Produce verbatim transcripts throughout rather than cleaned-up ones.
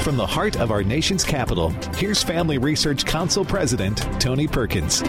From the heart of our nation's capital, here's Family Research Council President Tony Perkins.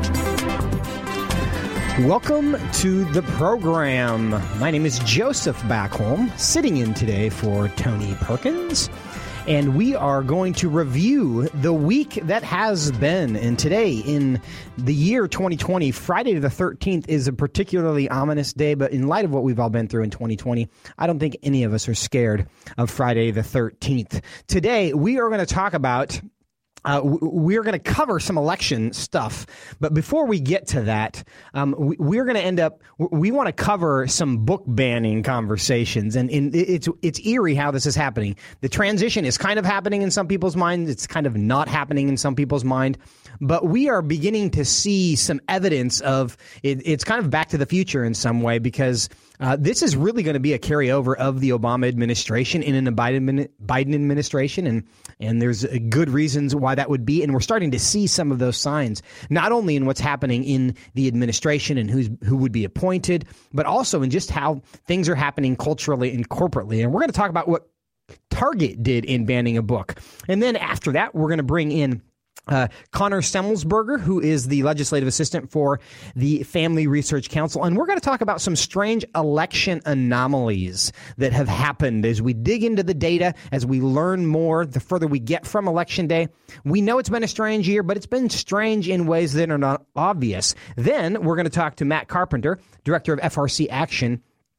Welcome to the program. My name is Joseph Backholm, sitting in today for Tony Perkins. And we are going to review the week that has been. And today, in the year twenty twenty, Friday the thirteenth is a particularly ominous day. But in light of what we've all been through in twenty twenty, I don't think any of us are scared of Friday the thirteenth. Today, we are going to talk about Uh, we're going to cover some election stuff, but before we get to that, um, we, we're going to end up. We want to cover some book banning conversations, and, and it's it's eerie how this is happening. The transition is kind of happening in some people's minds. It's kind of not happening in some people's mind, but we are beginning to see some evidence of it. It's kind of back to the future in some way, because Uh, this is really going to be a carryover of the Obama administration in a Biden Biden administration, and and there's good reasons why that would be. And we're starting to see some of those signs, not only in what's happening in the administration and who's who would be appointed, but also in just how things are happening culturally and corporately. And we're going to talk about what Target did in banning a book. And then after that, we're going to bring in Uh, Connor Semmelsberger, who is the legislative assistant for the Family Research Council. And we're going to talk about some strange election anomalies that have happened as we dig into the data, as we learn more, the further we get from Election Day. We know it's been a strange year, but it's been strange in ways that are not obvious. Then we're going to talk to Matt Carpenter, director of F R C Action,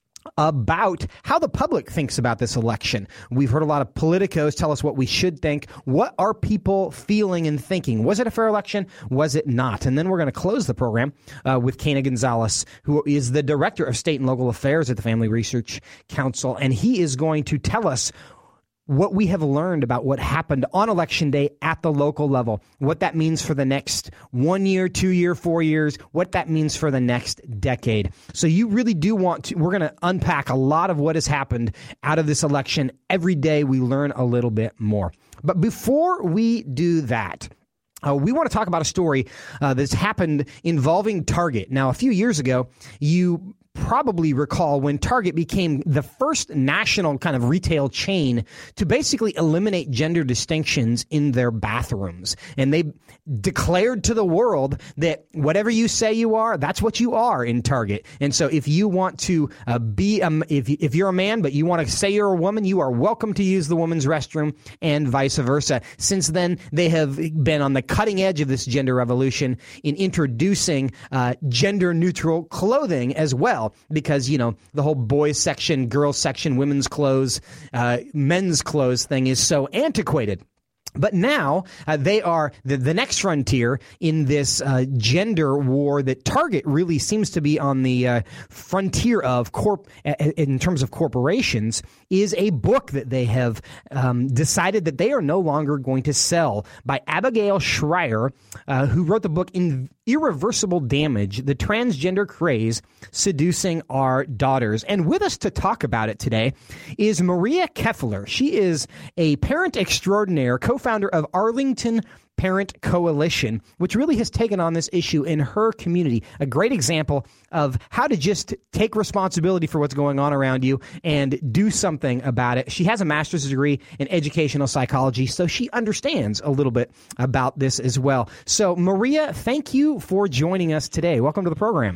about how the public thinks about this election. We've heard a lot of politicos tell us what we should think. What are people feeling and thinking? Was it a fair election? Was it not? And then we're going to close the program uh, with Kana Gonzalez, who is the director of state and local affairs at the Family Research Council. And he is going to tell us what we have learned about what happened on Election Day at the local level, what that means for the next one year, two year, four years, what that means for the next decade. So you really do want to, we're going to unpack a lot of what has happened out of this election. Every day we learn a little bit more. But before we do that, Uh, we want to talk about a story uh, that's happened involving Target. Now, a few years ago, you probably recall when Target became the first national kind of retail chain to basically eliminate gender distinctions in their bathrooms. And they declared to the world that whatever you say you are, that's what you are in Target. And so if you want to uh, be, um, if, if you're a man, but you want to say you're a woman, you are welcome to use the women's restroom, and vice versa. Since then, they have been on the cutting edge of this gender revolution in introducing uh, gender neutral clothing as well. Because, you know, the whole boys section, girls section, women's clothes, uh, men's clothes thing is so antiquated. But now uh, they are the, the next frontier in this uh, gender war that Target really seems to be on the uh, frontier of corp in terms of corporations, is a book that they have um, decided that they are no longer going to sell, by Abigail Shrier, uh, who wrote the book in Irreversible Damage, The Transgender Craze Seducing Our Daughters. And with us to talk about it today is Maria Keffler. She is a parent extraordinaire, co-founder of Arlington Parent Coalition, which really has taken on this issue in her community. A great example of how to just take responsibility for what's going on around you and do something about it. She has a master's degree in educational psychology, so she understands a little bit about this as well. So, Maria, thank you for joining us today. Welcome to the program.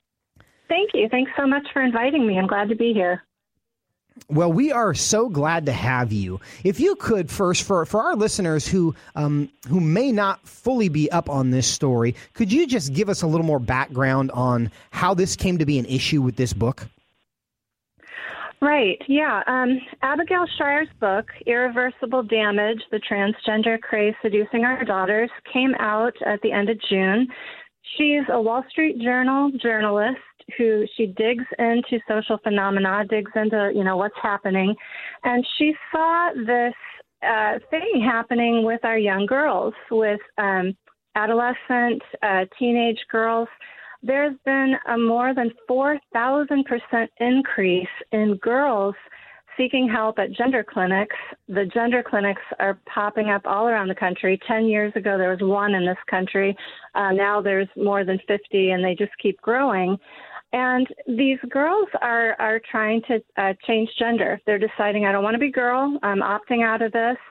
Thank you. Thanks so much for inviting me. I'm glad to be here. Well, we are so glad to have you. If you could first, for, for our listeners who um, who may not fully be up on this story, could you just give us a little more background on how this came to be an issue with this book? Right. Yeah. Um, Abigail Shrier's book, Irreversible Damage, The Transgender Craze Seducing Our Daughters, came out at the end of June. She's a Wall Street Journal journalist who she digs into social phenomena, digs into, you know, what's happening. And she saw this uh, thing happening with our young girls, with um, adolescent, uh, teenage girls. There's been a more than four thousand percent increase in girls seeking help at gender clinics. The gender clinics are popping up all around the country. Ten years ago, there was one in this country. Uh, now there's more than fifty, and they just keep growing. And these girls are, are trying to uh, change gender. They're deciding, I don't want to be girl. I'm opting out of this.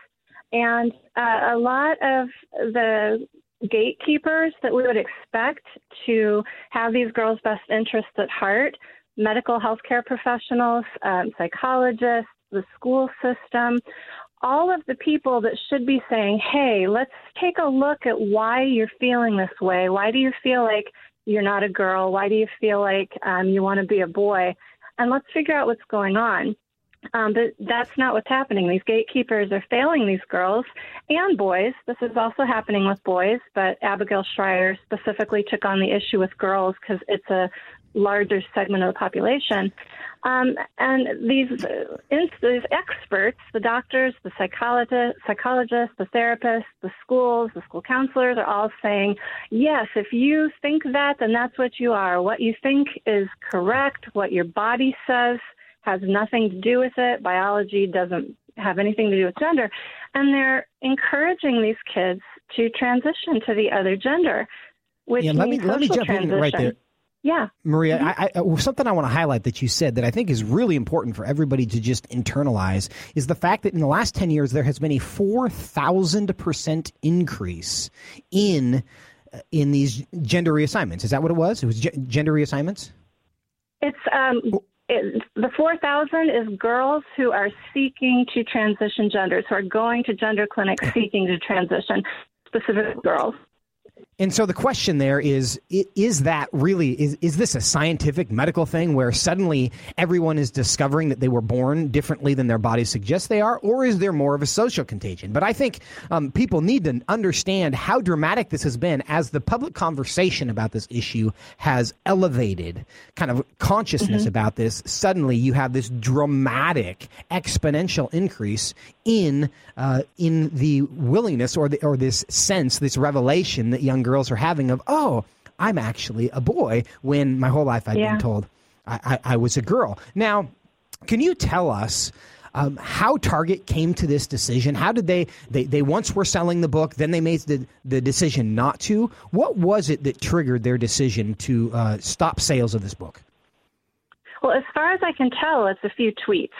And uh, a lot of the gatekeepers that we would expect to have these girls' best interests at heart, medical healthcare professionals, um, psychologists, the school system, all of the people that should be saying, hey, let's take a look at why you're feeling this way. Why do you feel like you're not a girl? Why do you feel like um, you want to be a boy? And let's figure out what's going on. Um, but that's not what's happening. These gatekeepers are failing these girls and boys. This is also happening with boys, but Abigail Shrier specifically took on the issue with girls because it's a larger segment of the population. Um, and these, uh, these experts, the doctors, the psychologists, psychologists, the therapists, the schools, the school counselors are all saying, yes, if you think that, then that's what you are. What you think is correct. What your body says has nothing to do with it. Biology doesn't have anything to do with gender. And they're encouraging these kids to transition to the other gender, which yeah, let me, means let me jump transition. in right there. Yeah. Maria, mm-hmm. I, I, something I want to highlight that you said that I think is really important for everybody to just internalize is the fact that in the last ten years, there has been a four thousand percent increase in in these gender reassignments. Is that what it was? It was g- gender reassignments? It's um, it, the four thousand is girls who are seeking to transition genders, who are going to gender clinics seeking to transition, specific girls. And so the question there is, is that really, is, is this a scientific medical thing where suddenly everyone is discovering that they were born differently than their bodies suggest they are, or is there more of a social contagion? But I think um, people need to understand how dramatic this has been as the public conversation about this issue has elevated kind of consciousness mm-hmm. about this. Suddenly you have this dramatic exponential increase in uh, in the willingness or the, or this sense, this revelation that young girls are having of, oh, I'm actually a boy, when my whole life I'd yeah. been told I, I, I was a girl. Now, can you tell us um, how Target came to this decision? How did they, they, they once were selling the book, then they made the, the decision not to? What was it that triggered their decision to uh, stop sales of this book? Well, as far as I can tell, it's a few tweets.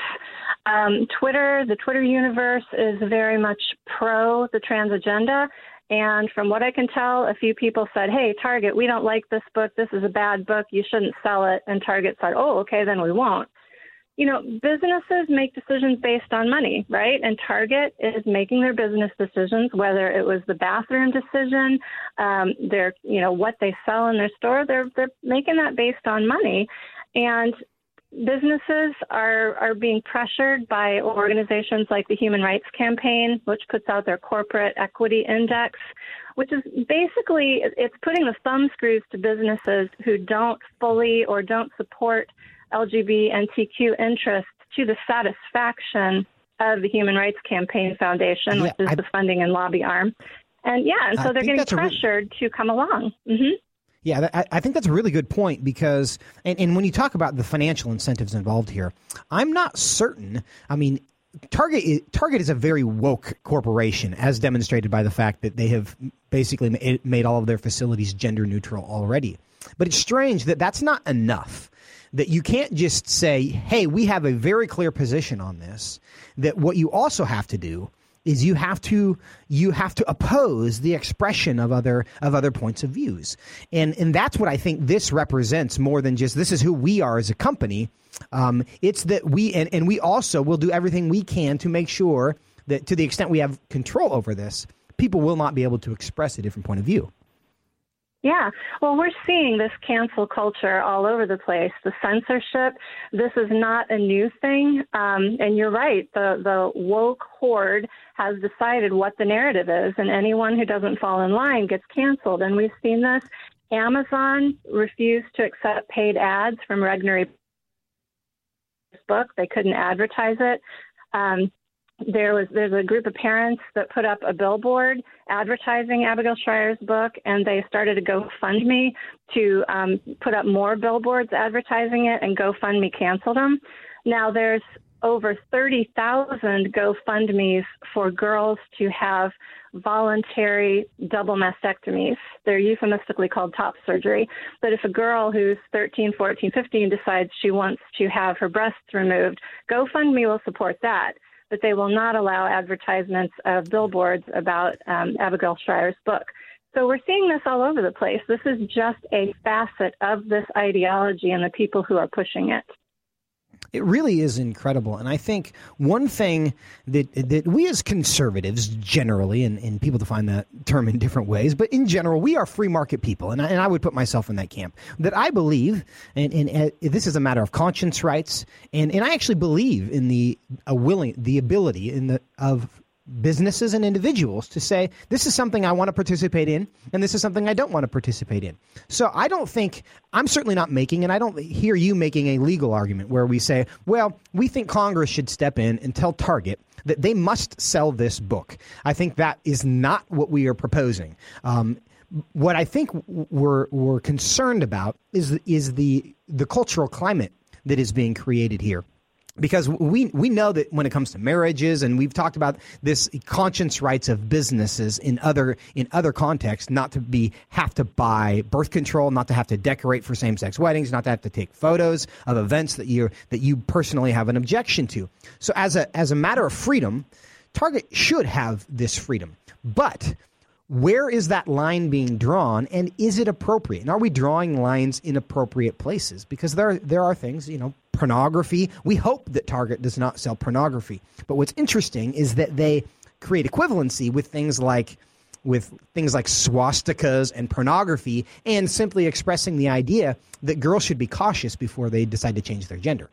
Um, Twitter, the Twitter universe is very much pro the trans agenda. And from what I can tell, a few people said, hey, Target, we don't like this book. This is a bad book. You shouldn't sell it. And Target said, oh, okay, then we won't. You know, businesses make decisions based on money, right? And Target is making their business decisions, whether it was the bathroom decision, um, their, you know, what they sell in their store, they're they're making that based on money. And businesses are, are being pressured by organizations like the Human Rights Campaign, which puts out their corporate equity index, which is basically, it's putting the thumb screws to businesses who don't fully or don't support L G B T Q interests to the satisfaction of the Human Rights Campaign Foundation, yeah, which is I, the funding and lobby arm. And yeah, and so I they're getting pressured re- to come along. Mm-hmm. Yeah, I think that's a really good point because, and, and when you talk about the financial incentives involved here, I'm not certain. I mean, Target is, Target is a very woke corporation, as demonstrated by the fact that they have basically made all of their facilities gender neutral already. But it's strange that that's not enough, that you can't just say, hey, we have a very clear position on this, that what you also have to do is you have to you have to oppose the expression of other of other points of views. And and that's what I think this represents more than just this is who we are as a company. Um, it's that we and, and we also will do everything we can to make sure that to the extent we have control over this, people will not be able to express a different point of view. Yeah, well, we're seeing this cancel culture all over the place. The censorship, this is not a new thing. Um, and you're right, the, the woke horde has decided what the narrative is, and anyone who doesn't fall in line gets canceled. And we've seen this. Amazon refused to accept paid ads from Regnery's book. They couldn't advertise it. Um, There was there's a group of parents that put up a billboard advertising Abigail Shrier's book, and they started a GoFundMe to um, put up more billboards advertising it, and GoFundMe canceled them. Now there's over thirty thousand GoFundMes for girls to have voluntary double mastectomies. They're euphemistically called top surgery. But if a girl who's thirteen, fourteen, fifteen decides she wants to have her breasts removed, GoFundMe will support that. but they will not allow advertisements of billboards about um, Abigail Shrier's book. So we're seeing this all over the place. This is just a facet of this ideology and the people who are pushing it. It really is incredible. And I think one thing that that we as conservatives generally, and, and people define that term in different ways, but in general, we are free market people. And I, and I would put myself in that camp, that I believe, and, and uh, this is a matter of conscience rights, and, and I actually believe in the uh, willing, the ability in the of businesses and individuals to say, this is something I want to participate in, and this is something I don't want to participate in. So I don't think, I'm certainly not making, and I don't hear you making a legal argument where we say, well, we think Congress should step in and tell Target that they must sell this book. I think that is not what we are proposing. Um, what I think we're, we're concerned about is, is the, the cultural climate that is being created here. Because we we know that when it comes to marriages, and we've talked about this conscience rights of businesses in other in other contexts, not to be have to buy birth control, not to have to decorate for same-sex weddings, not to have to take photos of events that you that you personally have an objection to. So as a as a matter of freedom, Target should have this freedom. But where is that line being drawn, and is it appropriate? And are we drawing lines in appropriate places? Because there there are things, you know, pornography. We hope that Target does not sell pornography. But what's interesting is that they create equivalency with things like with things like swastikas and pornography, and simply expressing the idea that girls should be cautious before they decide to change their gender.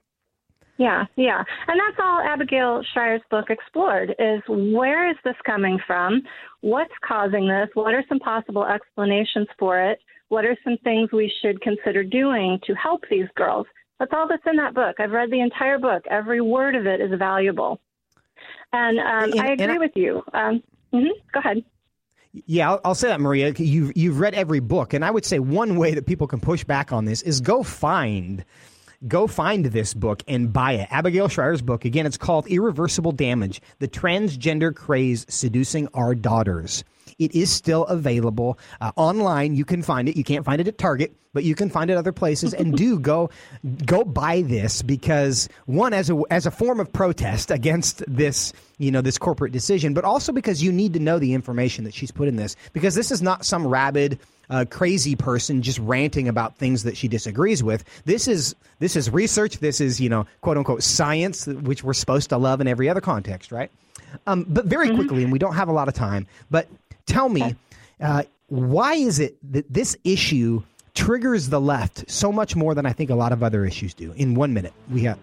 Yeah, yeah. And that's all Abigail Shrier's book explored, is where is this coming from? What's causing this? What are some possible explanations for it? What are some things we should consider doing to help these girls? That's all that's in that book. I've read the entire book. Every word of it is valuable. And, um, and I agree and I, with you. Um, mm-hmm, go ahead. Yeah, I'll, I'll say that, Maria. You've, you've read every book. And I would say one way that people can push back on this is go find Go find this book and buy it. Abigail Shrier's book. Again, it's called Irreversible Damage, The Transgender Craze Seducing Our Daughters. It is still available uh, online. You can find it. You can't find it at Target, but you can find it other places. And do go go buy this, because one, as a as a form of protest against this, you know, this corporate decision, but also because you need to know the information that she's put in this, because this is not some rabid, uh, crazy person just ranting about things that she disagrees with. This is this is research. This is, you know, quote unquote science, which we're supposed to love in every other context, right? Um, but very mm-hmm. quickly, and we don't have a lot of time, but tell me, uh, why is it that this issue triggers the left so much more than I think a lot of other issues do? In one minute, we have.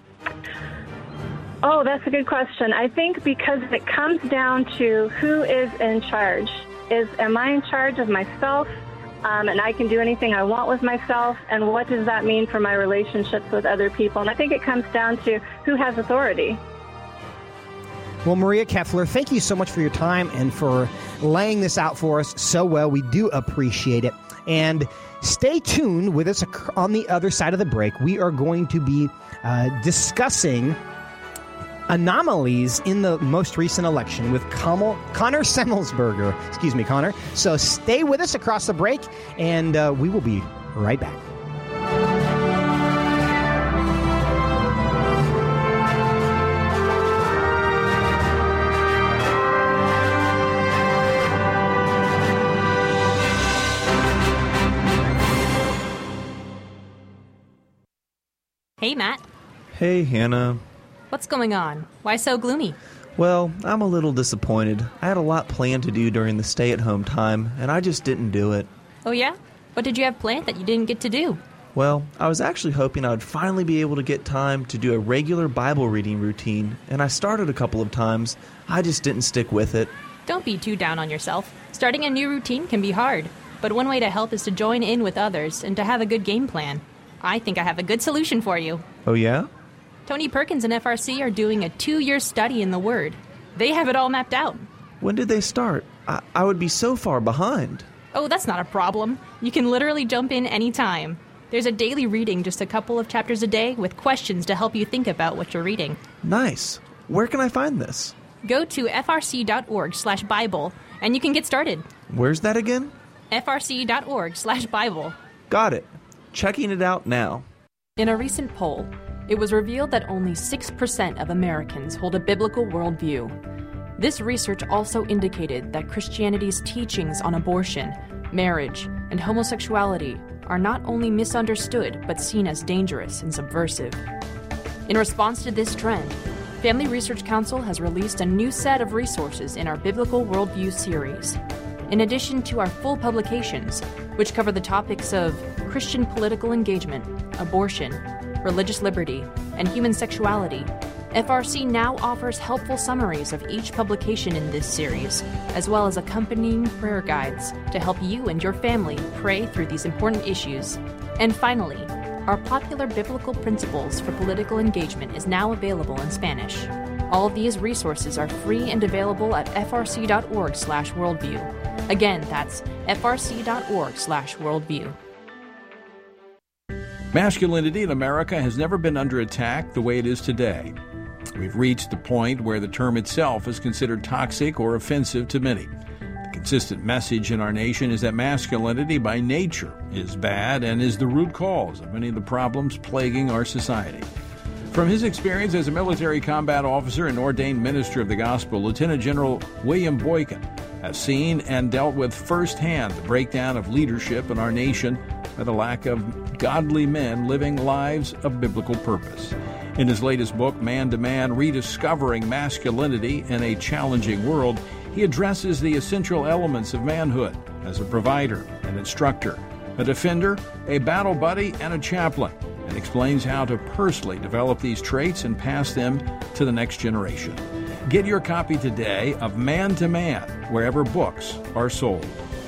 Oh, that's a good question. I think because it comes down to who is in charge. Is am I in charge of myself, um, and I can do anything I want with myself? And what does that mean for my relationships with other people? And I think it comes down to who has authority. Well, Maria Kefler, thank you so much for your time and for laying this out for us so well. We do appreciate it. And stay tuned with us on the other side of the break. We are going to be uh, discussing anomalies in the most recent election with Kamal, Connor Semmelsberger. Excuse me, Connor. So stay with us across the break, and uh, we will be right back. Hey, Matt. Hey, Hannah. What's going on? Why so gloomy? Well, I'm a little disappointed. I had a lot planned to do during the stay-at-home time, and I just didn't do it. Oh, yeah? What did you have planned that you didn't get to do? Well, I was actually hoping I would finally be able to get time to do a regular Bible reading routine, and I started a couple of times. I just didn't stick with it. Don't be too down on yourself. Starting a new routine can be hard, but one way to help is to join in with others and to have a good game plan. I think I have a good solution for you. Oh, yeah? Tony Perkins and F R C are doing a two-year study in the Word. They have it all mapped out. When did they start? I, I would be so far behind. Oh, that's not a problem. You can literally jump in any time. There's a daily reading, just a couple of chapters a day, with questions to help you think about what you're reading. Nice. Where can I find this? Go to frc.org slash Bible, and you can get started. Where's that again? frc.org slash Bible. Got it. Checking it out now. In a recent poll, it was revealed that only six percent of Americans hold a biblical worldview. This research also indicated that Christianity's teachings on abortion, marriage, and homosexuality are not only misunderstood but seen as dangerous and subversive. In response to this trend, Family Research Council has released a new set of resources in our Biblical Worldview series. In addition to our full publications, which cover the topics of Christian political engagement, abortion, religious liberty, and human sexuality, F R C now offers helpful summaries of each publication in this series, as well as accompanying prayer guides to help you and your family pray through these important issues. And finally, our popular biblical principles for political engagement is now available in Spanish. All of these resources are free and available at frc.org slash worldview. Again, that's frc.org slash worldview. Masculinity in America has never been under attack the way it is today. We've reached the point where the term itself is considered toxic or offensive to many. The consistent message in our nation is that masculinity by nature is bad and is the root cause of many of the problems plaguing our society. From his experience as a military combat officer and ordained minister of the gospel, Lieutenant General William Boykin has seen and dealt with firsthand the breakdown of leadership in our nation by the lack of godly men living lives of biblical purpose. In his latest book, Man to Man, Rediscovering Masculinity in a Challenging World, he addresses the essential elements of manhood as a provider, an instructor, a defender, a battle buddy, and a chaplain, and explains how to personally develop these traits and pass them to the next generation. Get your copy today of Man to Man, wherever books are sold.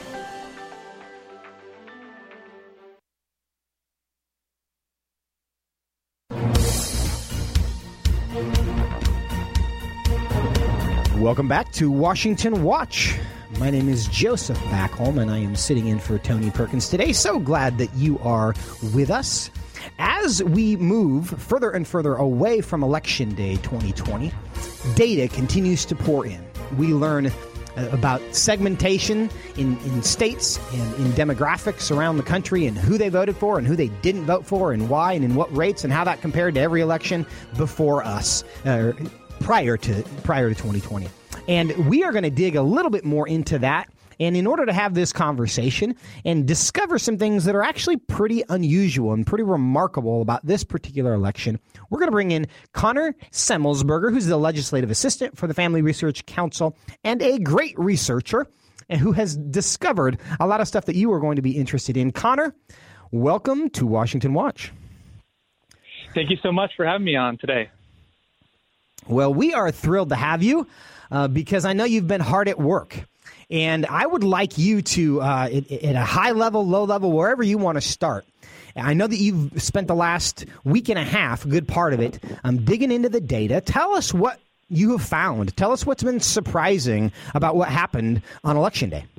Welcome back to Washington Watch. My name is Joseph Backholm, and I am sitting in for Tony Perkins today. So glad that you are with us. As we move further and further away from Election Day twenty twenty, data continues to pour in. We learn about segmentation in, in states and in demographics around the country and who they voted for and who they didn't vote for and why and in what rates and how that compared to every election before us. Uh, prior to prior to twenty twenty. And we are going to dig a little bit more into that. And in order to have this conversation and discover some things that are actually pretty unusual and pretty remarkable about this particular election, we're going to bring in Connor Semmelsberger, who's the legislative assistant for the Family Research Council and a great researcher and who has discovered a lot of stuff that you are going to be interested in. Connor, welcome to Washington Watch. Thank you so much for having me on today. Well, we are thrilled to have you uh, because I know you've been hard at work. And I would like you to, uh, at, at a high level, low level, wherever you want to start. I know that you've spent the last week and a half, a good part of it, um, digging into the data. Tell us what you have found. Tell us what's been surprising about what happened on Election Day.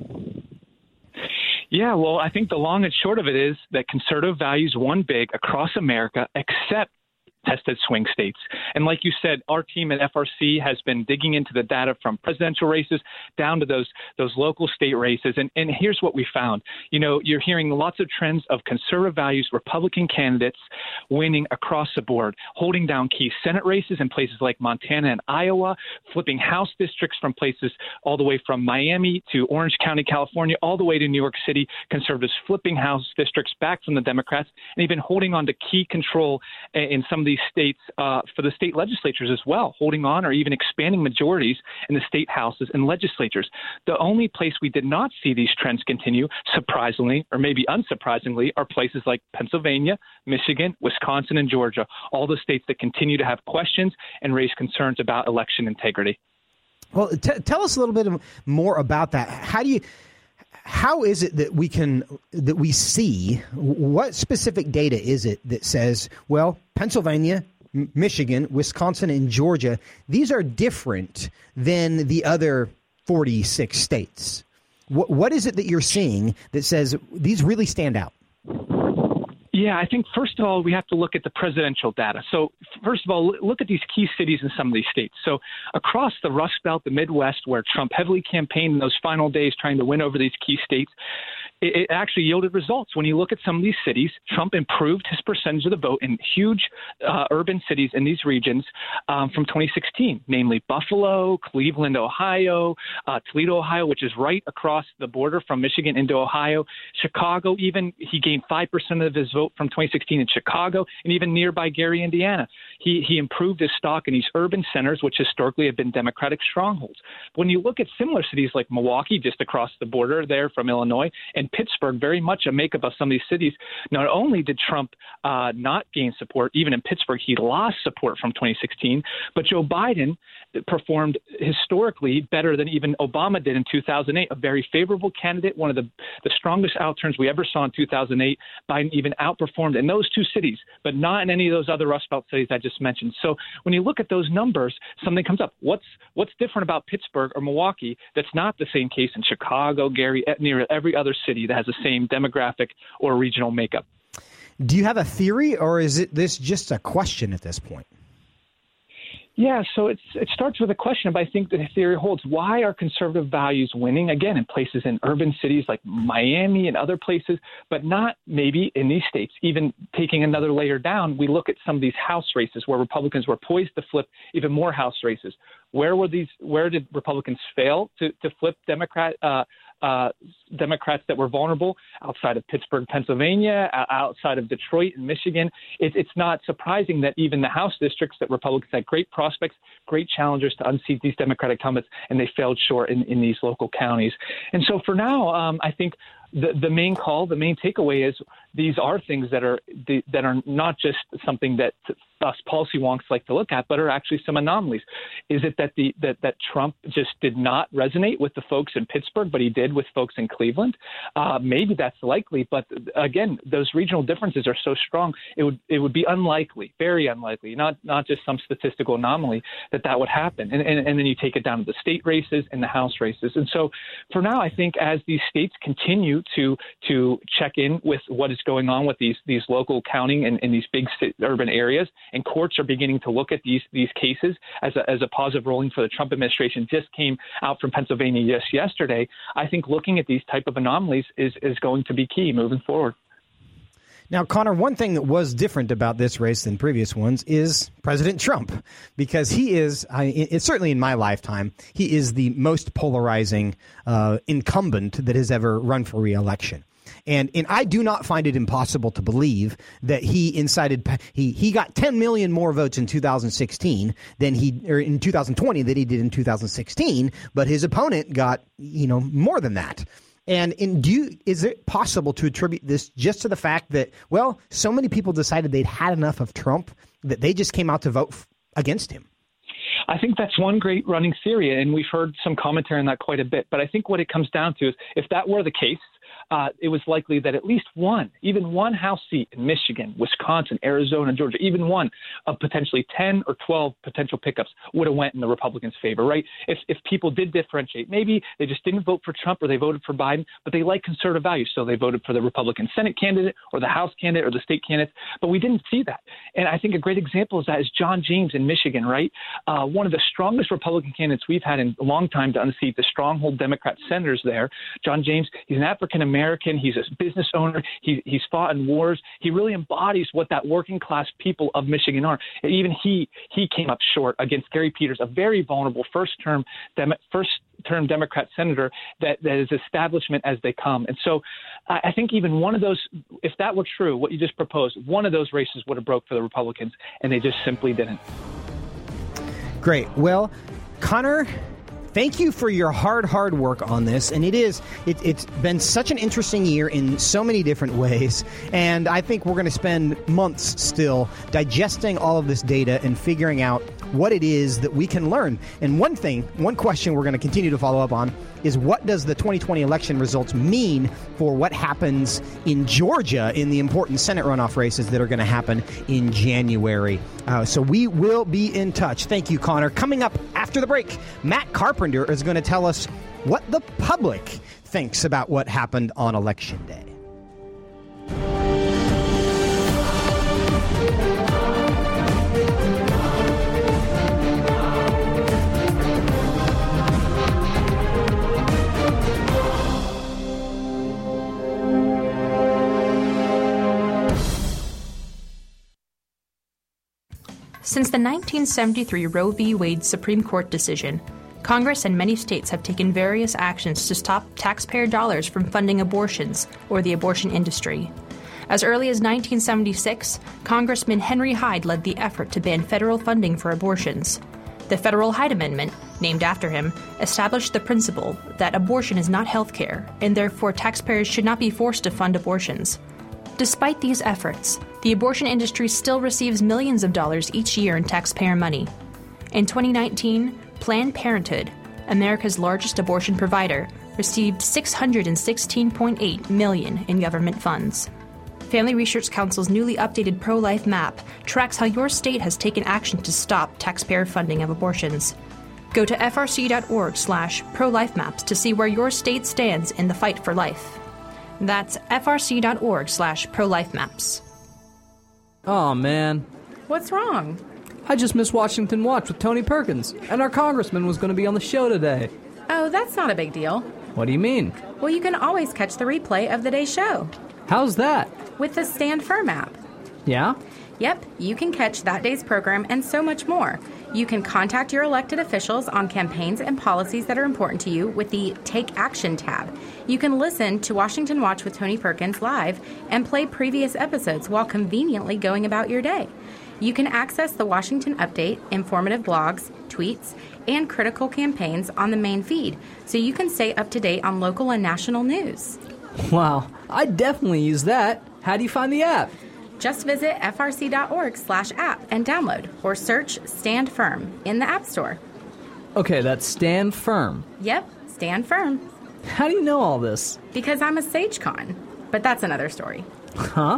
Yeah, well, I think the long and short of it is that conservative values won big across America, except tested swing states. And like you said, our team at F R C has been digging into the data from presidential races down to those those local state races. And, and here's what we found. You know, you're hearing lots of trends of conservative values, Republican candidates winning across the board, holding down key Senate races in places like Montana and Iowa, flipping House districts from places all the way from Miami to Orange County, California, all the way to New York City, conservatives flipping House districts back from the Democrats, and even holding on to key control in some of these states uh, for the state legislatures as well, holding on or even expanding majorities in the state houses and legislatures. The only place we did not see these trends continue, surprisingly, or maybe unsurprisingly, are places like Pennsylvania, Michigan, Wisconsin, and Georgia, all the states that continue to have questions and raise concerns about election integrity. Well, t- tell us a little bit more about that. How do you... How is it that we can that we see what specific data is it that says, well, Pennsylvania, M- Michigan, Wisconsin, and Georgia, these are different than the other forty-six states? What, what is it that you're seeing that says these really stand out? Yeah, I think, first of all, we have to look at the presidential data. So, first of all, look at these key cities in some of these states. So, across the Rust Belt, the Midwest, where Trump heavily campaigned in those final days trying to win over these key states, it, it actually yielded results. When you look at some of these cities, Trump improved his percentage of the vote in huge uh, urban cities in these regions um, from twenty sixteen, namely Buffalo, Cleveland, Ohio, uh, Toledo, Ohio, which is right across the border from Michigan into Ohio, Chicago. Even he gained five percent of his vote from twenty sixteen in Chicago, and even nearby Gary, Indiana. He he improved his stock in these urban centers, which historically have been Democratic strongholds. When you look at similar cities like Milwaukee, just across the border there from Illinois, and Pittsburgh, very much a makeup of some of these cities, not only did Trump uh, not gain support, even in Pittsburgh, he lost support from twenty sixteen, but Joe Biden performed historically better than even Obama did in two thousand eight, a very favorable candidate, one of the, the strongest outturns we ever saw in two thousand eight. Biden even outperformed in those two cities, but not in any of those other Rust Belt cities I just mentioned. So when you look at those numbers, something comes up. What's what's different about Pittsburgh or Milwaukee that's not the same case in Chicago, Gary, near every other city that has the same demographic or regional makeup? Do you have a theory, or is it this just a question at this point? Yeah, so it's, it starts with a question, but I think the theory holds. Why are conservative values winning, again, in places in urban cities like Miami and other places, but not maybe in these states? Even taking another layer down, we look at some of these House races where Republicans were poised to flip even more House races. Where were these? Where did Republicans fail to, to flip Democrat uh, uh, Democrats that were vulnerable? Outside of Pittsburgh, Pennsylvania, outside of Detroit and Michigan. It, it's not surprising that even the House districts that Republicans had great prospects, great challengers to unseat these Democratic incumbents, and they failed short in, in these local counties. And so for now, um, I think the the main call, the main takeaway is these are things that are that are not just something that us policy wonks like to look at, but are actually some anomalies. Is it that the that, that Trump just did not resonate with the folks in Pittsburgh, but he did with folks in Cleveland? Uh, maybe that's likely, but again, those regional differences are so strong. It would it would be unlikely, very unlikely, not not just some statistical anomaly that that would happen. And, and and then you take it down to the state races and the House races. And so, for now, I think as these states continue to to check in with what is going on with these these local counting in, in these big urban areas, and courts are beginning to look at these these cases as a, as a positive ruling for the Trump administration, just came out from Pennsylvania just yesterday. I think looking at these type of anomalies is, is going to be key moving forward. Now, Connor, one thing that was different about this race than previous ones is President Trump, because he is, I, it's certainly in my lifetime, he is the most polarizing uh, incumbent that has ever run for re-election. And and I do not find it impossible to believe that he incited he he got ten million more votes in two thousand sixteen than he or in two thousand twenty than he did in two thousand sixteen, but his opponent got, you know, more than that. And in do you, is it possible to attribute this just to the fact that, well, so many people decided they'd had enough of Trump that they just came out to vote f- against him? I think that's one great running theory, and we've heard some commentary on that quite a bit. But I think what it comes down to is if that were the case, uh, it was likely that at least one, even one House seat in Michigan, Wisconsin, Arizona, Georgia, even one of potentially ten or twelve potential pickups would have went in the Republicans' favor, right? If if people did differentiate, maybe they just didn't vote for Trump or they voted for Biden, but they like conservative values, so they voted for the Republican Senate candidate or the House candidate or the state candidates, but we didn't see that. And I think a great example of that is John James in Michigan, right? Uh, one of the strongest Republican candidates we've had in a long time to unseat the stronghold Democrat senators there. John James, he's an African-American. He's a business owner. He, he's fought in wars. He really embodies what that working class people of Michigan are. And even he he came up short against Gary Peters, a very vulnerable first-term Dem- first-term Democrat senator that, that is establishment as they come. And so I, I think even one of those, if that were true, what you just proposed, one of those races would have broke for the Republicans, and they just simply didn't. Great. Well, Connor, thank you for your hard, hard work on this. And it is, it, it's been such an interesting year in so many different ways. And I think we're going to spend months still digesting all of this data and figuring out what it is that we can learn. And one thing, one question we're going to continue to follow up on is what does the twenty twenty election results mean for what happens in Georgia in the important Senate runoff races that are going to happen in January. Uh, so we will be in touch. Thank you, Connor. Coming up after the break, Matt Carpenter is going to tell us what the public thinks about what happened on Election Day. Since the nineteen seventy-three Roe v. Wade Supreme Court decision, Congress and many states have taken various actions to stop taxpayer dollars from funding abortions or the abortion industry. As early as nineteen seventy-six, Congressman Henry Hyde led the effort to ban federal funding for abortions. The Federal Hyde Amendment, named after him, established the principle that abortion is not health care, and therefore taxpayers should not be forced to fund abortions. Despite these efforts, the abortion industry still receives millions of dollars each year in taxpayer money. In twenty nineteen, Planned Parenthood, America's largest abortion provider, received six hundred sixteen point eight million dollars in government funds. Family Research Council's newly updated pro-life map tracks how your state has taken action to stop taxpayer funding of abortions. Go to f r c dot org slash pro life maps to see where your state stands in the fight for life. That's f r c dot org slash pro life maps. Aw, man. What's wrong? I just missed Washington Watch with Tony Perkins, and our congressman was going to be on the show today. Oh, that's not a big deal. What do you mean? Well, you can always catch the replay of the day's show. How's that? With the Stand Firm app. Yeah? Yep, you can catch that day's program and so much more. You can contact your elected officials on campaigns and policies that are important to you with the Take Action tab. You can listen to Washington Watch with Tony Perkins live and play previous episodes while conveniently going about your day. You can access the Washington Update, informative blogs, tweets, and critical campaigns on the main feed, so you can stay up to date on local and national news. Wow, I definitely use that. How do you find the app? Just visit f r c dot org slash app and download, or search Stand Firm in the App Store. Okay, that's Stand Firm. Yep, Stand Firm. How do you know all this? Because I'm a SageCon, but that's another story. Huh?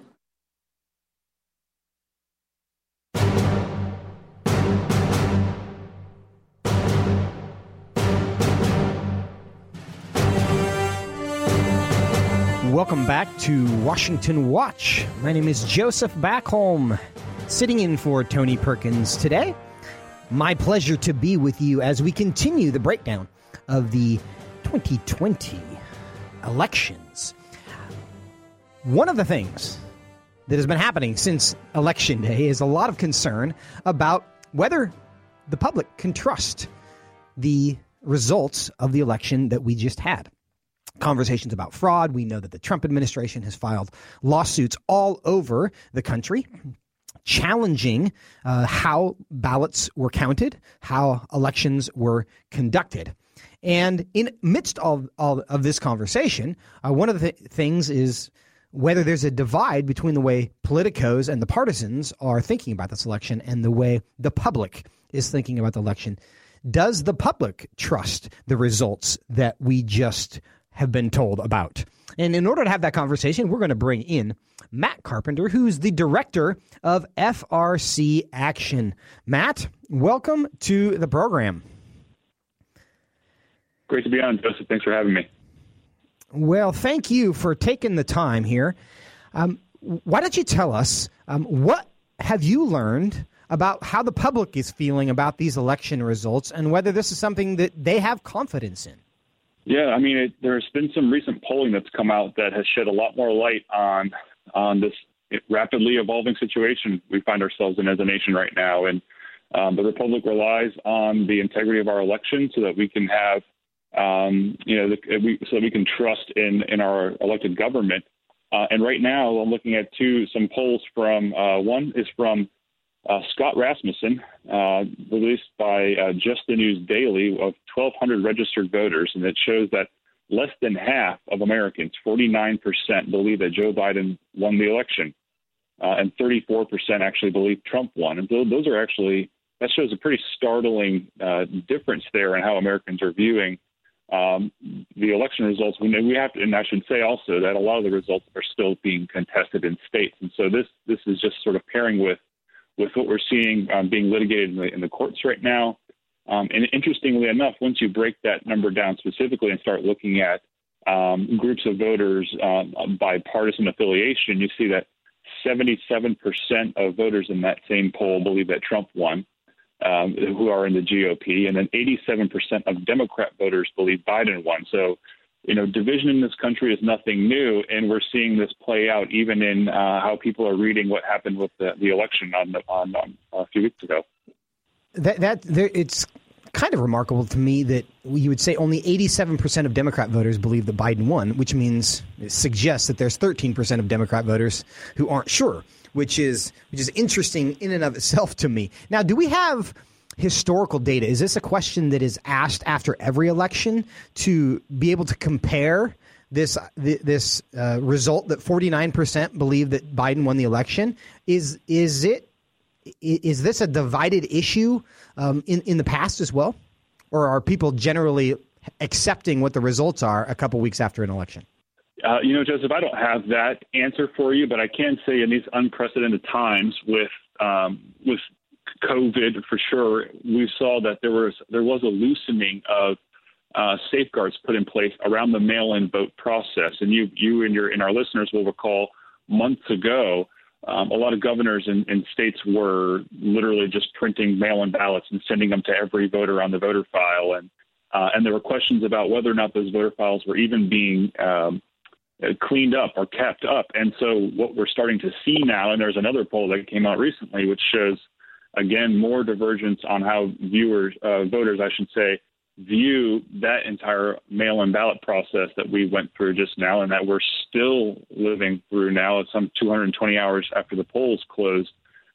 Welcome back to Washington Watch. My name is Joseph Backholm, sitting in for Tony Perkins today. My pleasure to be with you as we continue the breakdown of the twenty twenty elections. One of the things that has been happening since Election Day is a lot of concern about whether the public can trust the results of the election that we just had. Conversations about fraud. We know that the Trump administration has filed lawsuits all over the country challenging uh, how ballots were counted, how elections were conducted. And in midst of, all of this conversation, uh, one of the th- things is whether there's a divide between the way politicos and the partisans are thinking about this election and the way the public is thinking about the election. Does the public trust the results that we just have been told about? And in order to have that conversation, we're going to bring in Matt Carpenter, who's the director of F R C Action. Matt, welcome to the program. Great to be on, Joseph. Thanks for having me. Well, thank you for taking the time here. Um, why don't you tell us um, what have you learned about how the public is feeling about these election results and whether this is something that they have confidence in? Yeah, I mean, it, there's been some recent polling that's come out that has shed a lot more light on on this rapidly evolving situation we find ourselves in as a nation right now. And um, the Republic relies on the integrity of our election so that we can have, um, you know, the, we, so that we can trust in, in our elected government. Uh, and right now, I'm looking at two some polls from uh, one is from Uh, Scott Rasmussen, uh, released by uh, Just the News Daily, of twelve hundred registered voters, and it shows that less than half of Americans, forty-nine percent, believe that Joe Biden won the election, uh, and thirty-four percent actually believe Trump won. And so those are actually, that shows a pretty startling uh, difference there in how Americans are viewing um, the election results. We, we have to, and I should say also that a lot of the results are still being contested in states. And so this this is just sort of pairing with with what we're seeing um, being litigated in the, in the courts right now. Um, and interestingly enough, once you break that number down specifically and start looking at um, groups of voters um, by partisan affiliation, you see that seventy-seven percent of voters in that same poll believe that Trump won, um, who are in the G O P, and then eighty-seven percent of Democrat voters believe Biden won. So you know, division in this country is nothing new, and we're seeing this play out even in uh, how people are reading what happened with the, the election on, the, on um, a few weeks ago. That that there, it's kind of remarkable to me that you would say only eighty-seven percent of Democrat voters believe that Biden won, which means it suggests that there's thirteen percent of Democrat voters who aren't sure, which is which is interesting in and of itself to me. Now, do we have historical data? Is this a question that is asked after every election to be able to compare this this uh, result that forty-nine percent believe that Biden won the election? Is is it is this a divided issue um, in in the past as well, or are people generally accepting what the results are a couple weeks after an election? Uh, you know, Joseph, I don't have that answer for you, but I can say in these unprecedented times with um, with COVID, for sure, we saw that there was there was a loosening of uh, safeguards put in place around the mail-in vote process. And you, you and your and our listeners will recall months ago, um, a lot of governors in, in states were literally just printing mail-in ballots and sending them to every voter on the voter file, and uh, and there were questions about whether or not those voter files were even being um, cleaned up or kept up. And so what we're starting to see now, and there's another poll that came out recently, which shows again, more divergence on how viewers, uh, voters, I should say, view that entire mail-in ballot process that we went through just now and that we're still living through now. It's some two hundred twenty hours after the polls closed.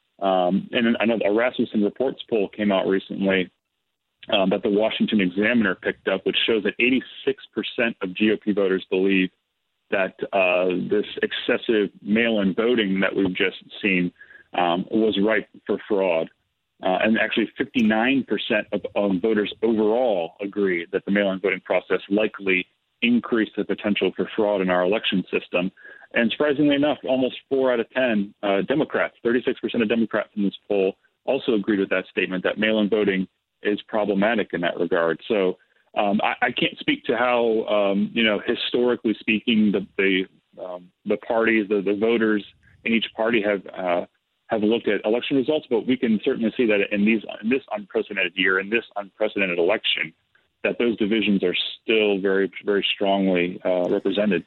Um, and I know a Rasmussen Reports poll came out recently um, that the Washington Examiner picked up, which shows that eighty-six percent of G O P voters believe that uh, this excessive mail-in voting that we've just seen Um, was ripe for fraud. Uh, and actually fifty-nine percent of, of voters overall agree that the mail-in voting process likely increased the potential for fraud in our election system. And surprisingly enough, almost four out of ten uh, Democrats, thirty-six percent of Democrats in this poll also agreed with that statement that mail-in voting is problematic in that regard. So um, I, I can't speak to how, um, you know, historically speaking, the the, um, the parties, the, the voters in each party have uh, have looked at election results, but we can certainly see that in these in this unprecedented year, in this unprecedented election, that those divisions are still very, very strongly uh, represented.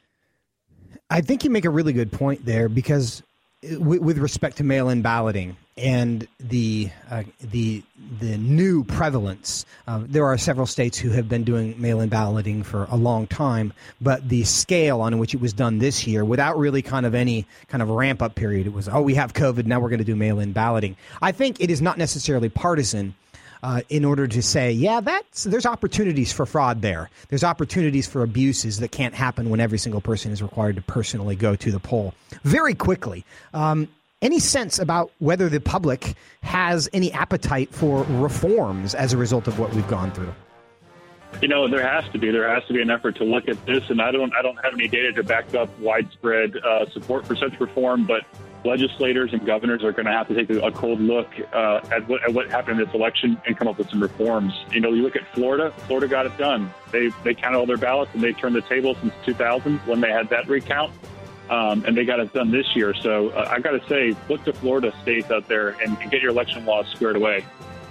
I think you make a really good point there, because with, with respect to mail-in balloting and the uh, the the new prevalence, uh, there are several states who have been doing mail-in balloting for a long time, but the scale on which it was done this year, without really kind of any kind of ramp-up period, it was, oh, we have COVID, now we're going to do mail-in balloting. I think it is not necessarily partisan uh, in order to say, yeah, that's there's opportunities for fraud there. There's opportunities for abuses that can't happen when every single person is required to personally go to the poll. Very quickly, um, any sense about whether the public has any appetite for reforms as a result of what we've gone through? You know, there has to be. There has to be an effort to look at this, and I don't I don't have any data to back up widespread uh, support for such reform, but legislators and governors are going to have to take a cold look uh, at, what, at what happened in this election and come up with some reforms. You know, you look at Florida. Florida got it done. They they counted all their ballots, and they turned the table since two thousand when they had that recount, um, and they got it done this year. So uh, I got to say, look to Florida states out there and, and get your election laws squared away.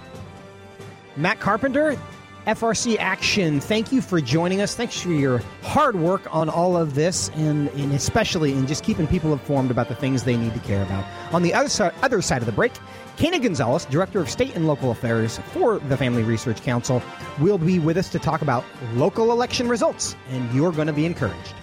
Matt Carpenter, F R C Action, thank you for joining us. Thanks for your hard work on all of this, and, and especially in just keeping people informed about the things they need to care about. On the other, si- other side of the break, Kana Gonzalez, Director of State and Local Affairs for the Family Research Council, will be with us to talk about local election results, and you're going to be encouraged.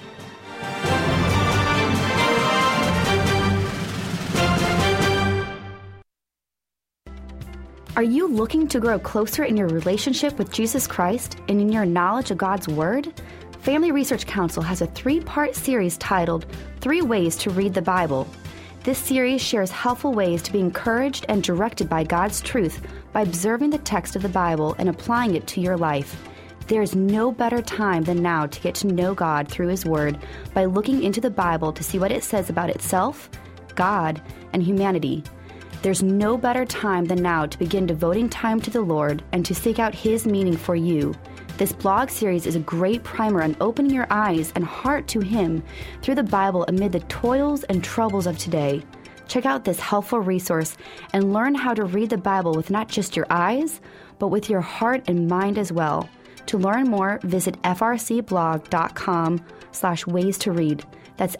Are you looking to grow closer in your relationship with Jesus Christ and in your knowledge of God's Word? Family Research Council has a three-part series titled Three Ways to Read the Bible. This series shares helpful ways to be encouraged and directed by God's truth by observing the text of the Bible and applying it to your life. There is no better time than now to get to know God through His Word by looking into the Bible to see what it says about itself, God, and humanity. There's no better time than now to begin devoting time to the Lord and to seek out His meaning for you. This blog series is a great primer on opening your eyes and heart to Him through the Bible amid the toils and troubles of today. Check out this helpful resource and learn how to read the Bible with not just your eyes, but with your heart and mind as well. To learn more, visit frcblog.com slash ways to read. That's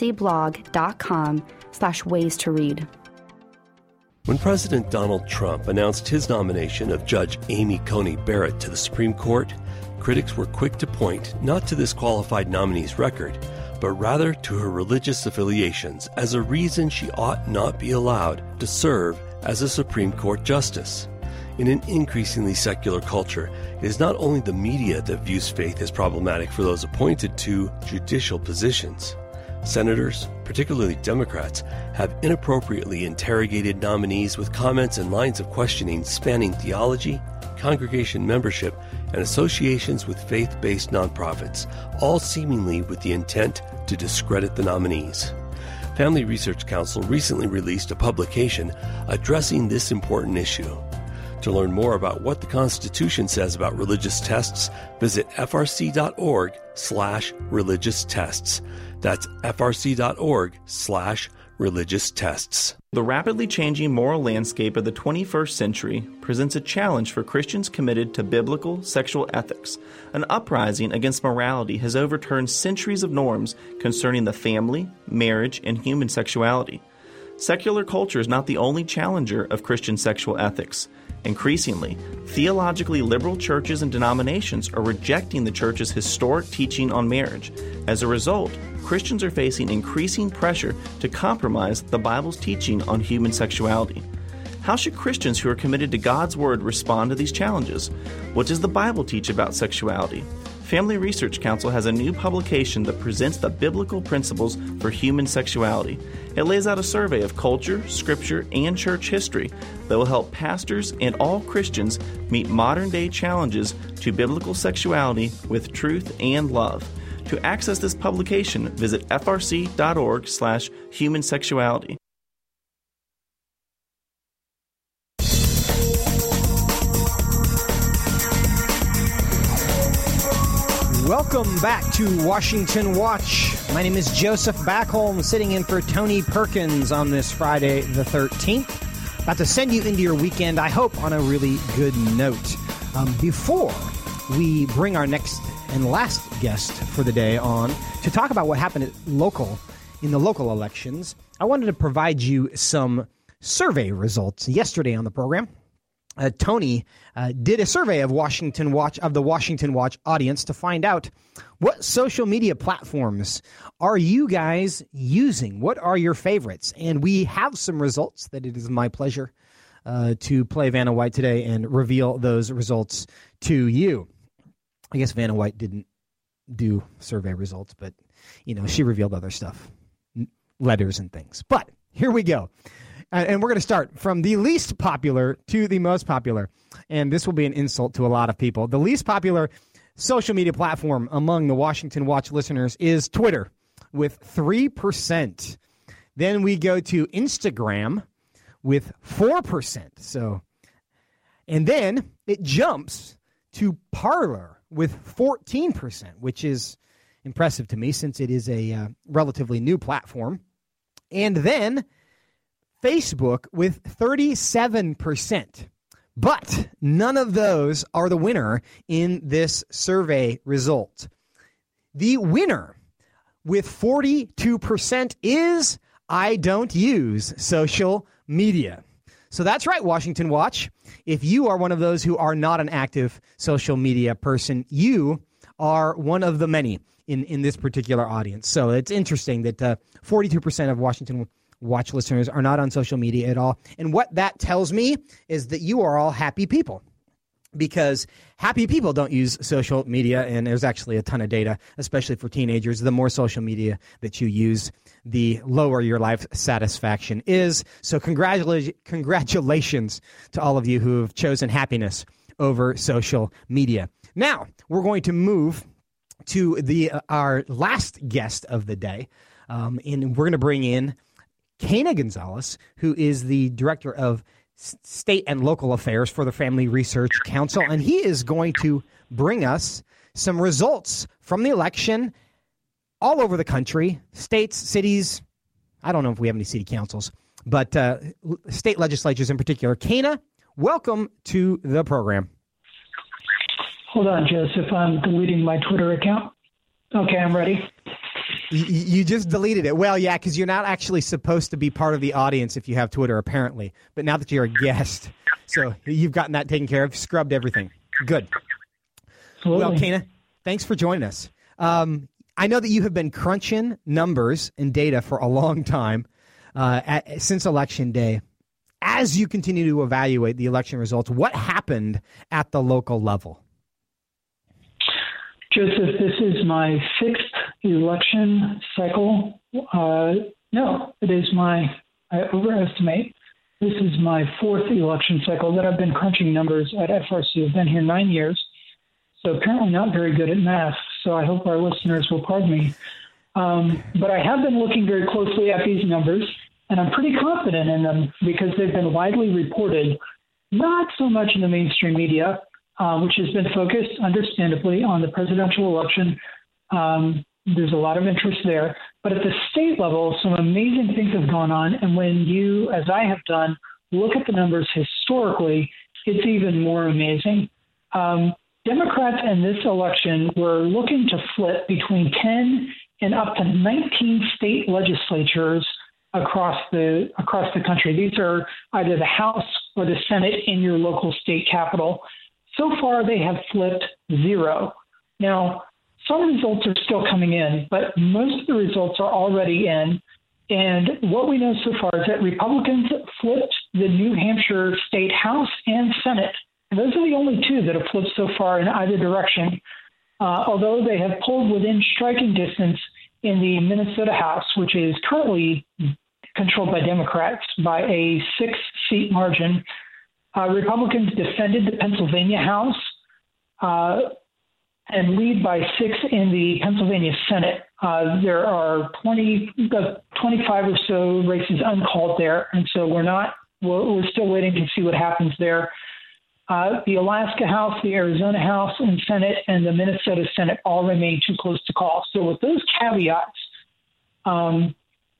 frcblog.com slash ways to read. When President Donald Trump announced his nomination of Judge Amy Coney Barrett to the Supreme Court, critics were quick to point not to this qualified nominee's record, but rather to her religious affiliations as a reason she ought not be allowed to serve as a Supreme Court justice. In an increasingly secular culture, it is not only the media that views faith as problematic for those appointed to judicial positions. Senators, particularly Democrats, have inappropriately interrogated nominees with comments and lines of questioning spanning theology, congregation membership, and associations with faith-based nonprofits, all seemingly with the intent to discredit the nominees. Family Research Council recently released a publication addressing this important issue. To learn more about what the Constitution says about religious tests, visit frc.org slash religious tests. That's frc.org slash religious tests. The rapidly changing moral landscape of the twenty-first century presents a challenge for Christians committed to biblical sexual ethics. An uprising against morality has overturned centuries of norms concerning the family, marriage, and human sexuality. Secular culture is not the only challenger of Christian sexual ethics. Increasingly, theologically liberal churches and denominations are rejecting the church's historic teaching on marriage. As a result, Christians are facing increasing pressure to compromise the Bible's teaching on human sexuality. How should Christians who are committed to God's Word respond to these challenges? What does the Bible teach about sexuality? Family Research Council has a new publication that presents the biblical principles for human sexuality. It lays out a survey of culture, scripture, and church history that will help pastors and all Christians meet modern-day challenges to biblical sexuality with truth and love. To access this publication, visit frc.org slash human sexuality. Welcome back to Washington Watch. My name is Joseph Backholm, sitting in for Tony Perkins on this Friday the thirteenth. About to send you into your weekend, I hope, on a really good note. Um, before we bring our next and last guest for the day on to talk about what happened at local in the local elections, I wanted to provide you some survey results yesterday on the program. Uh, Tony uh, did a survey of Washington Watch, of the Washington Watch audience, to find out what social media platforms are you guys using? What are your favorites? And we have some results that it is my pleasure uh, to play Vanna White today and reveal those results to you. I guess Vanna White didn't do survey results, but, you know, she revealed other stuff, letters and things. But here we go. And we're going to start from the least popular to the most popular. And this will be an insult to a lot of people. The least popular social media platform among the Washington Watch listeners is Twitter with three percent. Then we go to Instagram with four percent. So, and then it jumps to Parler with fourteen percent, which is impressive to me since it is a uh, relatively new platform. And then Facebook with thirty-seven percent. But none of those are the winner in this survey result. The winner with forty-two percent is I don't use social media. So that's right, Washington Watch. If you are one of those who are not an active social media person, you are one of the many in, in this particular audience. So it's interesting that uh, forty-two percent of Washington Watch listeners are not on social media at all. And what that tells me is that you are all happy people, because happy people don't use social media. And there's actually a ton of data, especially for teenagers. The more social media that you use, the lower your life satisfaction is. So congratulations, congratulations to all of you who have chosen happiness over social media. Now, we're going to move to the uh, our last guest of the day. Um, and we're going to bring in Kena Gonzalez, who is the director of state and local affairs for the Family Research Council, and he is going to bring us some results from the election all over the country, states, cities. I don't know if we have any city councils, but uh, state legislatures in particular. Kena, welcome to the program. Hold on, Joseph. I'm deleting my Twitter account. Okay, I'm ready. You, you just deleted it. Well, yeah, because you're not actually supposed to be part of the audience if you have Twitter, apparently. But now that you're a guest, so you've gotten that taken care of, scrubbed everything. Good. Absolutely. Well, Kana, thanks for joining us. Um, I know that you have been crunching numbers and data for a long time uh, at, since Election Day. As you continue to evaluate the election results, what happened at the local level? Joseph, this is my sixth election cycle. Uh, no, it is my, I overestimate, this is my fourth election cycle that I've been crunching numbers at F R C. I've been here nine years, so apparently not very good at math, so I hope our listeners will pardon me. Um, but I have been looking very closely at these numbers, and I'm pretty confident in them because they've been widely reported, not so much in the mainstream media, Uh, which has been focused, understandably, on the presidential election. Um, there's a lot of interest there. But at the state level, some amazing things have gone on. And when you, as I have done, look at the numbers historically, it's even more amazing. Um, Democrats in this election were looking to flip between ten and up to nineteen state legislatures across the across the country. These are either the House or the Senate in your local state capital. So far, they have flipped zero. Now, some results are still coming in, but most of the results are already in. And what we know so far is that Republicans flipped the New Hampshire State House and Senate. And those are the only two that have flipped so far in either direction, uh, although they have pulled within striking distance in the Minnesota House, which is currently controlled by Democrats by a six-seat margin. Uh, Republicans defended the Pennsylvania House uh, and lead by six in the Pennsylvania Senate. Uh, there are twenty, twenty-five or so races uncalled there, and so we're not we're, we're still waiting to see what happens there. Uh, the Alaska House, the Arizona House and Senate, and the Minnesota Senate all remain too close to call. So with those caveats, um,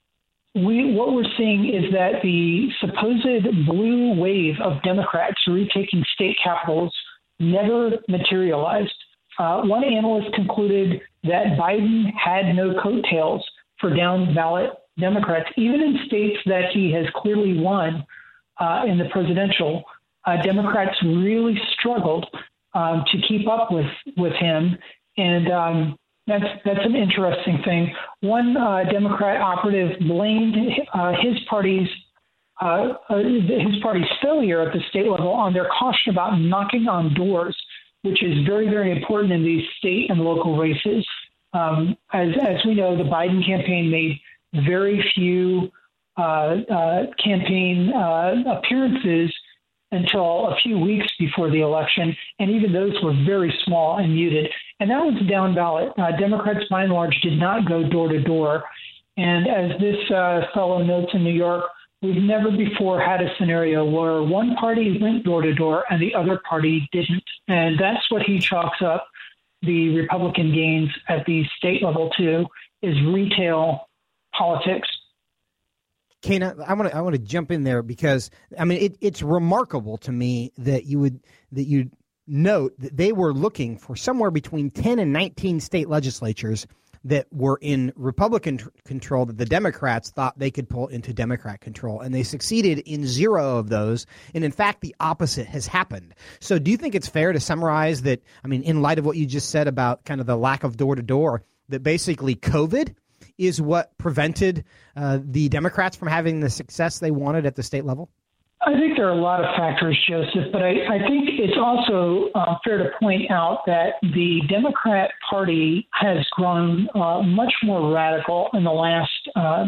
We, what we're seeing is that the supposed blue wave of Democrats retaking state capitals never materialized. Uh, one analyst concluded that Biden had no coattails for down ballot Democrats, even in states that he has clearly won uh, in the presidential. Uh, Democrats really struggled um, to keep up with, with him. And um, That's that's an interesting thing. One uh, Democrat operative blamed uh, his party's uh, uh, his party's failure at the state level on their caution about knocking on doors, which is very very important in these state and local races. Um, as as we know, the Biden campaign made very few uh, uh, campaign uh, appearances until a few weeks before the election, and even those were very small and muted. And that was down ballot. Uh, Democrats, by and large, did not go door to door. And as this uh, fellow notes in New York, we've never before had a scenario where one party went door to door and the other party didn't. And that's what he chalks up the Republican gains at the state level to, is retail politics. Kana, I want to I want to jump in there because I mean it, it's remarkable to me that you would that you note that they were looking for somewhere between ten and nineteen state legislatures that were in Republican tr- control that the Democrats thought they could pull into Democrat control, and they succeeded in zero of those. And in fact, the opposite has happened. So, do you think it's fair to summarize that? I mean, in light of what you just said about kind of the lack of door to door, that basically COVID is what prevented uh, the Democrats from having the success they wanted at the state level? I think there are a lot of factors, Joseph, but I, I think it's also uh, fair to point out that the Democrat Party has grown uh, much more radical in the last uh,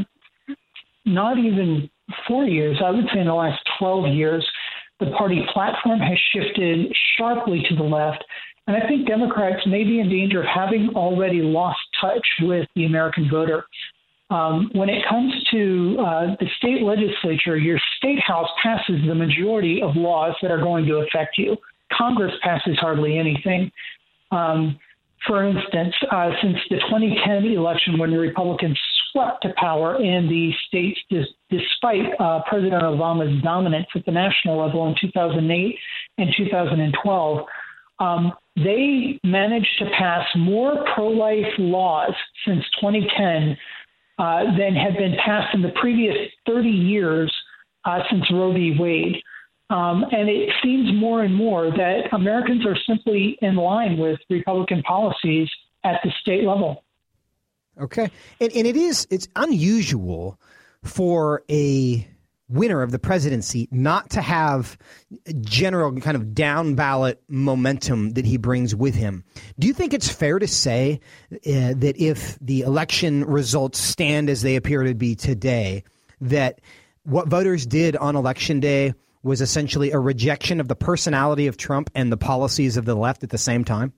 not even four years, I would say in the last twelve years. The party platform has shifted sharply to the left. And I think Democrats may be in danger of having already lost touch with the American voter. Um, when it comes to uh, the state legislature, your state house passes the majority of laws that are going to affect you. Congress passes hardly anything. Um, for instance, uh, since the twenty ten election, when the Republicans swept to power in the states, dis- despite uh, President Obama's dominance at the national level in two thousand eight and two thousand twelve, Um, they managed to pass more pro-life laws since twenty ten uh, than had been passed in the previous thirty years uh, since Roe v. Wade. Um, and it seems more and more that Americans are simply in line with Republican policies at the state level. Okay. And, and it is, it's unusual for a winner of the presidency not to have general kind of down ballot momentum that he brings with him. Do you think it's fair to say uh, that if the election results stand as they appear to be today, that what voters did on Election Day was essentially a rejection of the personality of Trump and the policies of the left at the same time?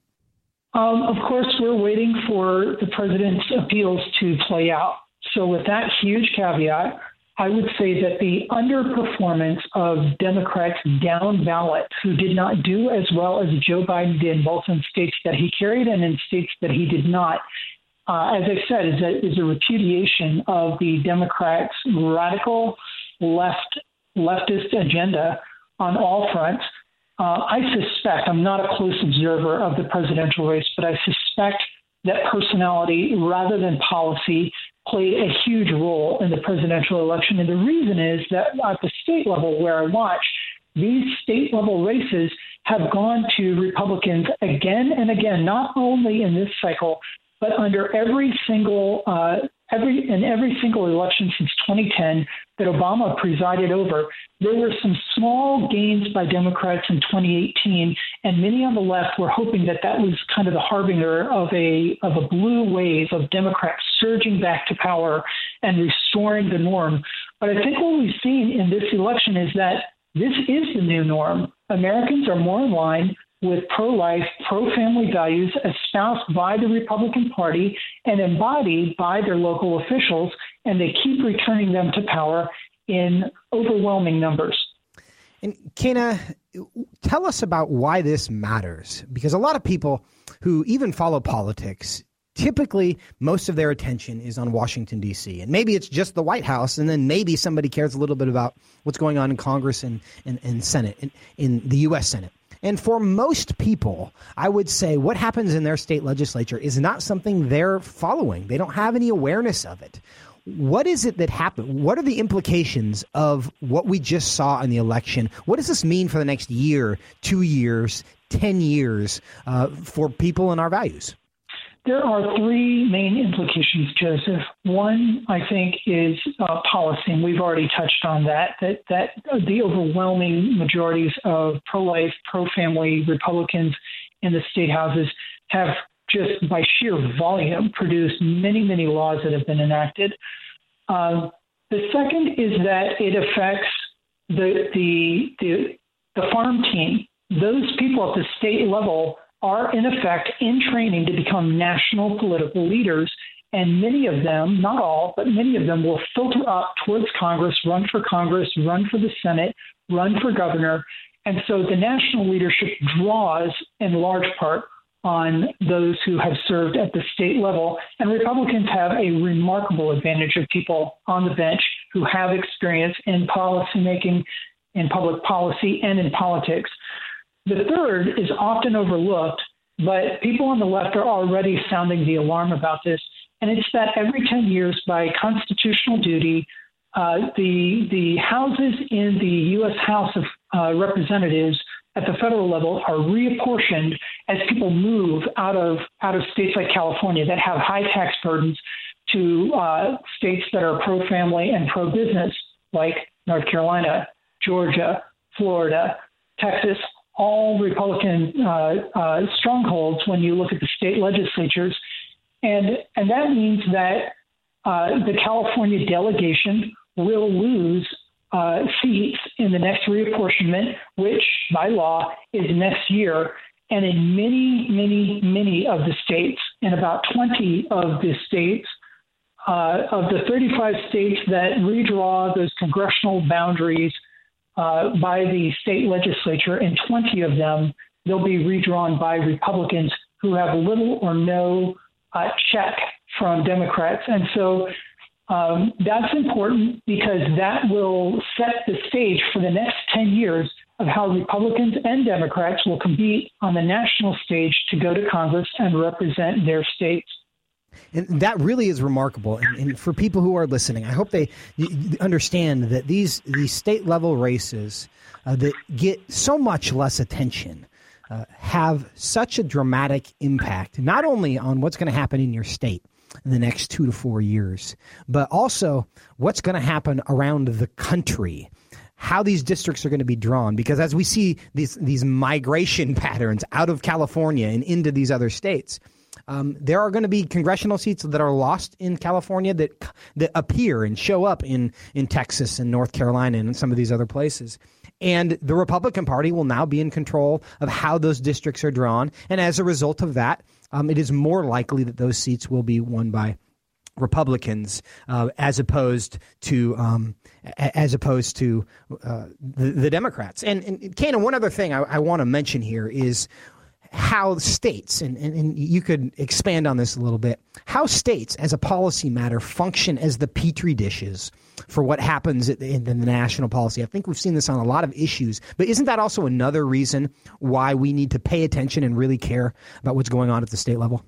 Um, of course, we're waiting for the president's appeals to play out. So with that huge caveat, I would say that the underperformance of Democrats down ballot who did not do as well as Joe Biden did, both in states that he carried and in states that he did not, uh, as I said, is a, is a repudiation of the Democrats' radical left leftist agenda on all fronts. Uh, I suspect, I'm not a close observer of the presidential race, but I suspect that personality rather than policy played a huge role in the presidential election. And the reason is that at the state level where I watch, these state level races have gone to Republicans again and again, not only in this cycle, but under every single uh, every in every single election since twenty ten that Obama presided over. There were some small gains by Democrats in twenty eighteen, and many on the left were hoping that that was kind of the harbinger of a of a blue wave of Democrats surging back to power and restoring the norm. But I think what we've seen in this election is that this is the new norm. Americans are more in line with pro-life, pro-family values espoused by the Republican Party and embodied by their local officials, and they keep returning them to power in overwhelming numbers. And Kayna, tell us about why this matters, because a lot of people who even follow politics, typically most of their attention is on Washington, D C, and maybe it's just the White House, and then maybe somebody cares a little bit about what's going on in Congress and, and, and Senate, in, in the U S Senate. And for most people, I would say what happens in their state legislature is not something they're following. They don't have any awareness of it. What is it that happened? What are the implications of what we just saw in the election? What does this mean for the next year, two years, ten years uh, for people and our values? There are three main implications, Joseph. One, I think, is uh, policy, and we've already touched on that, that, that the overwhelming majorities of pro-life, pro-family Republicans in the state houses have just by sheer volume produced many, many laws that have been enacted. Uh, the second is that it affects the, the, the, the farm team. Those people at the state level are in effect in training to become national political leaders. And many of them, not all, but many of them will filter up towards Congress, run for Congress, run for the Senate, run for governor. And so the national leadership draws in large part on those who have served at the state level. And Republicans have a remarkable advantage of people on the bench who have experience in policymaking, in public policy, and in politics. The third is often overlooked, but people on the left are already sounding the alarm about this, and it's that every ten years, by constitutional duty, uh, the the houses in the U S House of uh, Representatives at the federal level are reapportioned as people move out of out of states like California that have high tax burdens to uh, states that are pro-family and pro-business, like North Carolina, Georgia, Florida, Texas. All Republican uh, uh, strongholds when you look at the state legislatures. And, and that means that uh, the California delegation will lose uh, seats in the next reapportionment, which by law is next year. And in many, many, many of the states, in about twenty of the states, uh, of the thirty-five states that redraw those congressional boundaries Uh, by the state legislature, in twenty of them, they'll be redrawn by Republicans who have little or no uh, check from Democrats. And so um, that's important because that will set the stage for the next ten years of how Republicans and Democrats will compete on the national stage to go to Congress and represent their states. And that really is remarkable. And, and for people who are listening, I hope they understand that these these state level races uh, that get so much less attention uh, have such a dramatic impact, not only on what's going to happen in your state in the next two to four years, but also what's going to happen around the country, how these districts are going to be drawn. Because as we see these these migration patterns out of California and into these other states, Um, there are going to be congressional seats that are lost in California that that appear and show up in, in Texas and North Carolina and some of these other places. And the Republican Party will now be in control of how those districts are drawn. And as a result of that, um, it is more likely that those seats will be won by Republicans uh, as opposed to um, as opposed to uh, the, the Democrats. And, and Kana, one other thing I, I want to mention here is how states, and, and, and you could expand on this a little bit, how states as a policy matter function as the petri dishes for what happens in the national policy. I think we've seen this on a lot of issues, but isn't that also another reason why we need to pay attention and really care about what's going on at the state level?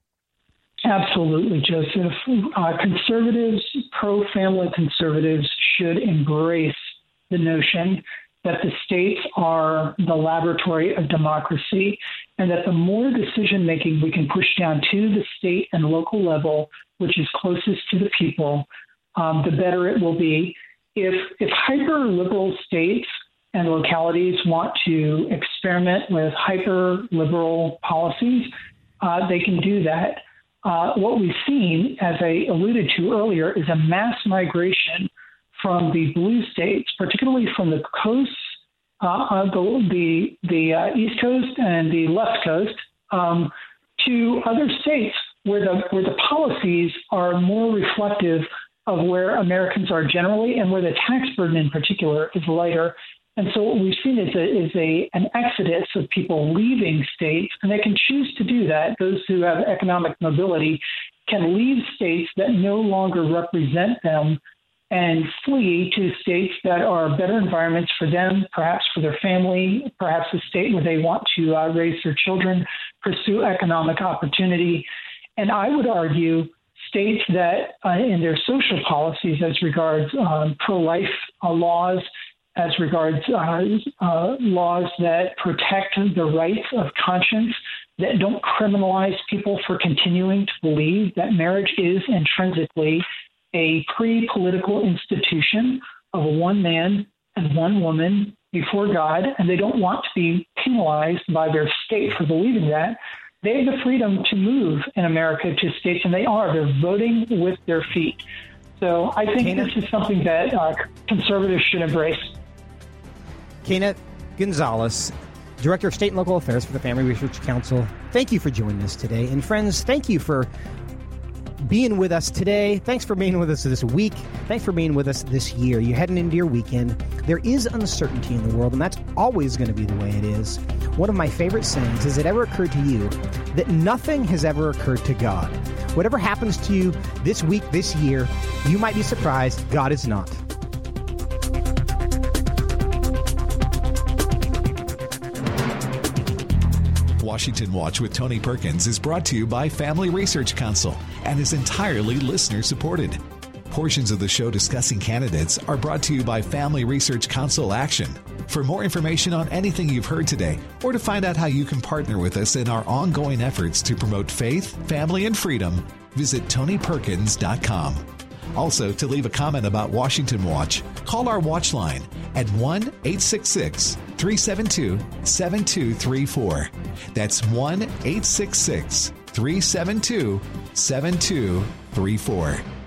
Absolutely, Joseph. Uh, conservatives, pro-family conservatives should embrace the notion that the states are the laboratory of democracy, and that the more decision-making we can push down to the state and local level, which is closest to the people, um, the better it will be. If, if hyper-liberal states and localities want to experiment with hyper-liberal policies, uh, they can do that. Uh, what we've seen, as I alluded to earlier, is a mass migration from the blue states, particularly from the coasts, uh, the the, the uh, East Coast and the left coast, um, to other states where the where the policies are more reflective of where Americans are generally, and where the tax burden in particular is lighter. And so what we've seen is a, is a an exodus of people leaving states, and they can choose to do that. Those who have economic mobility can leave states that no longer represent them and flee to states that are better environments for them, perhaps for their family, perhaps a state where they want to uh, raise their children, pursue economic opportunity. And I would argue states that uh, in their social policies as regards um, pro-life uh, laws, as regards uh, uh, laws that protect the rights of conscience, that don't criminalize people for continuing to believe that marriage is intrinsically a pre-political institution of one man and one woman before God, and they don't want to be penalized by their state for believing that. They have the freedom to move in America to states, and they are. They're voting with their feet. So I think Kana, this is something that uh, conservatives should embrace. Kana Gonzalez, Director of State and Local Affairs for the Family Research Council, thank you for joining us today. And friends, thank you for being with us today. Thanks for being with us this week. Thanks for being with us this year. You're heading into your weekend. There is uncertainty in the world, and that's always going to be the way it is. One of my favorite sayings, has it ever occurred to you that nothing has ever occurred to God? Whatever happens to you this week, this year, you might be surprised. God is not. Washington Watch with Tony Perkins is brought to you by Family Research Council and is entirely listener-supported. Portions of the show discussing candidates are brought to you by Family Research Council Action. For more information on anything you've heard today, or to find out how you can partner with us in our ongoing efforts to promote faith, family, and freedom, visit tony perkins dot com. Also, to leave a comment about Washington Watch, call our watch line at one eight six six, three seven two, seven two three four. That's one eight six six, three seven two, seven two three four.